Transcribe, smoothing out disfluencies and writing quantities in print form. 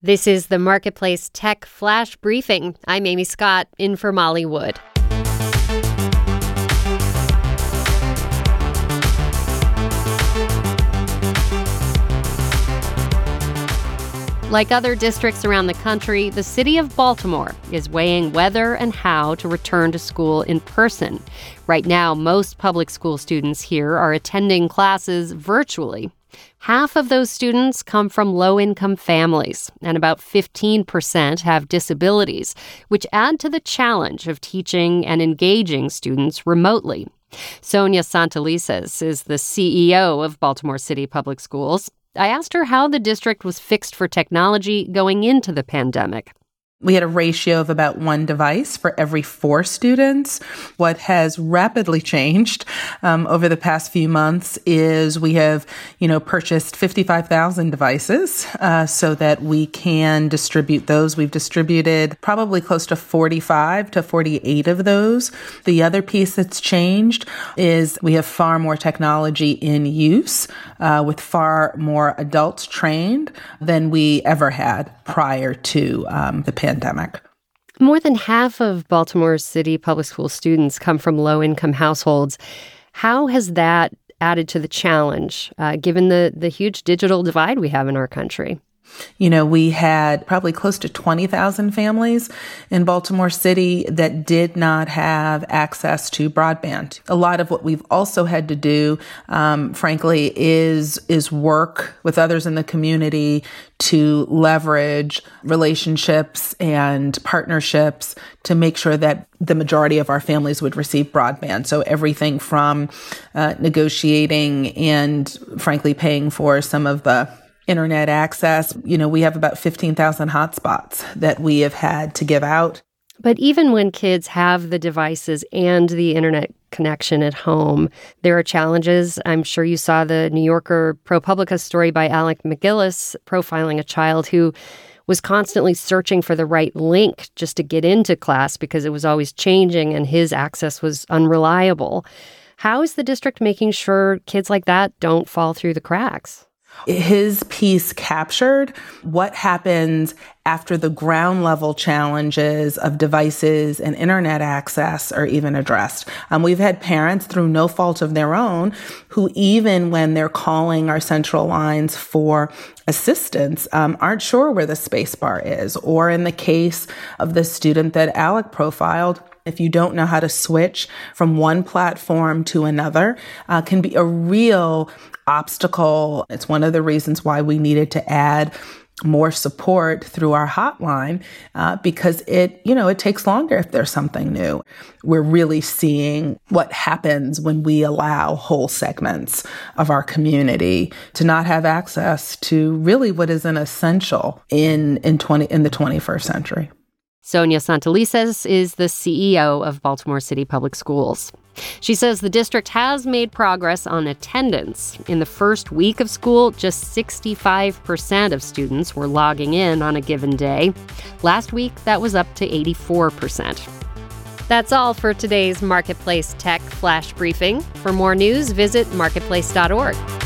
This is the Marketplace Tech Flash Briefing. I'm Amy Scott, in for Molly Wood. Like other districts around the country, the city of Baltimore is weighing whether and how to return to school in person. Right now, most public school students here are attending classes virtually. Half of those students come from low-income families, and about 15% have disabilities, which add to the challenge of teaching and engaging students remotely. Sonia Santelises is the CEO of Baltimore City Public Schools. I asked her how the district was fixed for technology going into the pandemic. We had a ratio of about one device for every 4 students. What has rapidly changed over the past few months is we have, purchased 55,000 devices so that we can distribute those. We've distributed probably close to 45 to 48 of those. The other piece that's changed is we have far more technology in use with far more adults trained than we ever had prior to the pandemic. More than half of Baltimore City public school students come from low-income households. How has that added to the challenge, given the huge digital divide we have in our country? We had probably close to 20,000 families in Baltimore City that did not have access to broadband. A lot of what we've also had to do, frankly, is work with others in the community to leverage relationships and partnerships to make sure that the majority of our families would receive broadband. So everything from negotiating and, frankly, paying for some of the internet access. We have about 15,000 hotspots that we have had to give out. But even when kids have the devices and the internet connection at home, there are challenges. I'm sure you saw the New Yorker ProPublica story by Alec MacGillis profiling a child who was constantly searching for the right link just to get into class because it was always changing and his access was unreliable. How is the district making sure kids like that don't fall through the cracks? His piece captured what happens after the ground level challenges of devices and internet access are even addressed. We've had parents, through no fault of their own, who even when they're calling our central lines for assistance, aren't sure where the space bar is. Or in the case of the student that Alec profiled, if you don't know how to switch from one platform to another, can be a real obstacle. It's one of the reasons why we needed to add more support through our hotline, because it takes longer if there's something new. We're really seeing what happens when we allow whole segments of our community to not have access to really what is an essential in the 21st century. Sonia Santelises is the CEO of Baltimore City Public Schools. She says the district has made progress on attendance. In the first week of school, just 65% of students were logging in on a given day. Last week, that was up to 84%. That's all for today's Marketplace Tech Flash Briefing. For more news, visit marketplace.org.